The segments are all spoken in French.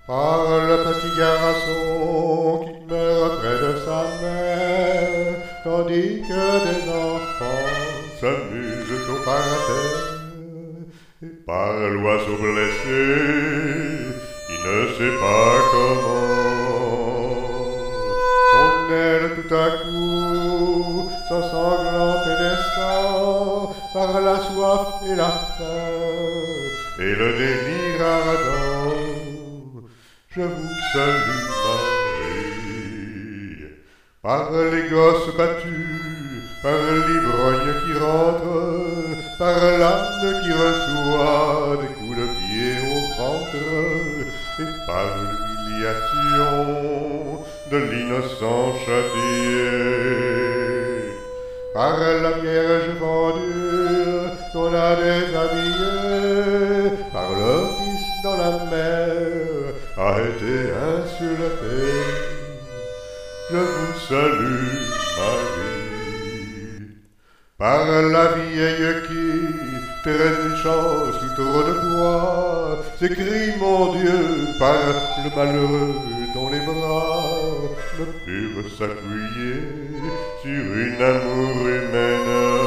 par le petit garçon qui meurt près de sa mère, tandis que des enfants s'amusent au parterre, et par l'oiseau blessé qui ne sait pas comment. Son aile tout à coup s'ensanglante et descend par la soif et la faim et le délire ardent. Je vous salue Marie, par les gosses battus, par l'ivrogne qui rentre, par l'âne qui reçoit des coups de pied au ventre, et par l'humiliation de l'innocent châtié, par la Vierge vendue qu'on a déshabillée, par le Fils dans la mer a été insulté. Je vous salue Marie, par la vieille qui, trébuchant sous trop de poids, s'écrie mon Dieu par le malheureux dont les bras ne purent s'appuyer sur une amour humaine.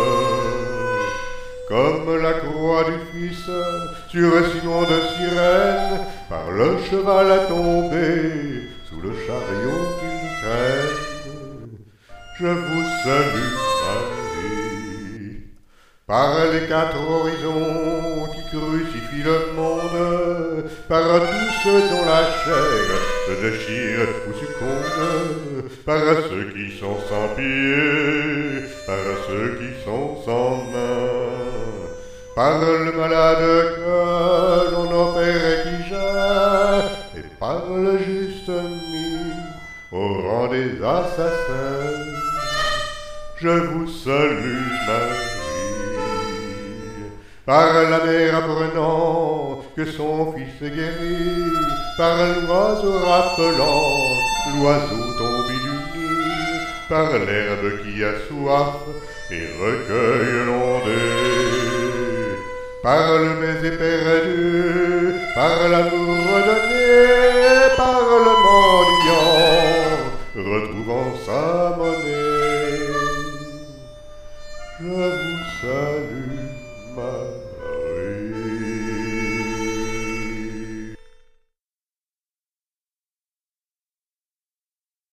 Comme la croix du Fils sur Simon de Cyrène, par le cheval à tomber sous le chariot qu'il traîne. Je vous salue Marie, par les quatre horizons qui crucifient le monde, par tous ceux dont la chair se déchire ou succombe, par ceux qui sont sans pied, par ceux qui sont sans main, par le malade que l'on opère et qui gère, et par le juste mis au rang des assassins. Je vous salue Marie, par la mère apprenant que son fils est guéri, par l'oiseau rappelant l'oiseau tombé du nid, par l'herbe qui a soif et recueille l'ondée, par le baiser perdu, par l'amour redonné, par le mendiant retrouvant sa monnaie.